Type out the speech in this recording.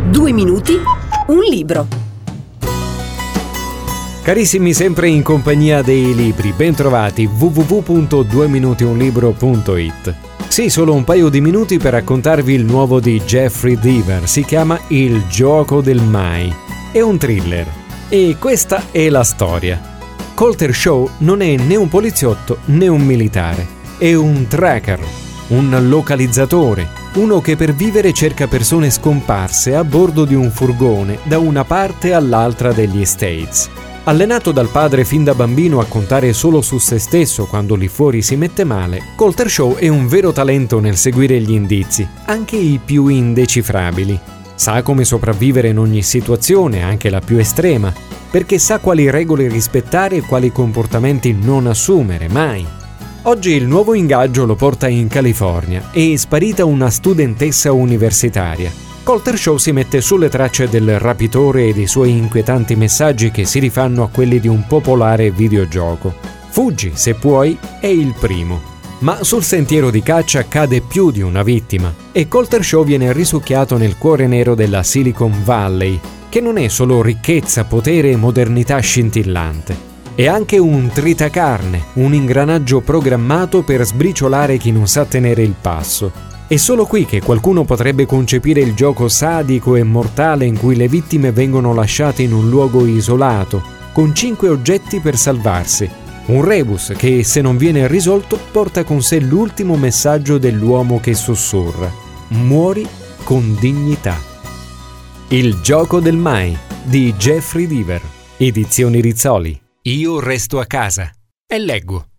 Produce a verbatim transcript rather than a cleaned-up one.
Due minuti, un libro. Carissimi, sempre in compagnia dei libri, bentrovati w w w punto due minuti un libro punto i t. Sì, solo un paio di minuti per raccontarvi il nuovo di Jeffrey Deaver, si chiama Il gioco del mai. È un thriller e questa è la storia. Colter Shaw non è né un poliziotto né un militare, è un tracker, un localizzatore, uno che per vivere cerca persone scomparse a bordo di un furgone da una parte all'altra degli States. Allenato dal padre fin da bambino a contare solo su se stesso quando lì fuori si mette male, Colter Shaw è un vero talento nel seguire gli indizi, anche i più indecifrabili. Sa come sopravvivere in ogni situazione, anche la più estrema, perché sa quali regole rispettare e quali comportamenti non assumere mai. Oggi il nuovo ingaggio lo porta in California. È sparita una studentessa universitaria. Colter Shaw si mette sulle tracce del rapitore e dei suoi inquietanti messaggi che si rifanno a quelli di un popolare videogioco. Fuggi, se puoi, è il primo. Ma sul sentiero di caccia cade più di una vittima e Colter Shaw viene risucchiato nel cuore nero della Silicon Valley, che non è solo ricchezza, potere e modernità scintillante. È anche un tritacarne, un ingranaggio programmato per sbriciolare chi non sa tenere il passo. È solo qui che qualcuno potrebbe concepire il gioco sadico e mortale in cui le vittime vengono lasciate in un luogo isolato, con cinque oggetti per salvarsi. Un rebus che, se non viene risolto, porta con sé l'ultimo messaggio dell'uomo che sussurra: muori con dignità. Il gioco del mai di Jeffrey Deaver, Edizioni Rizzoli. Io resto a casa e leggo.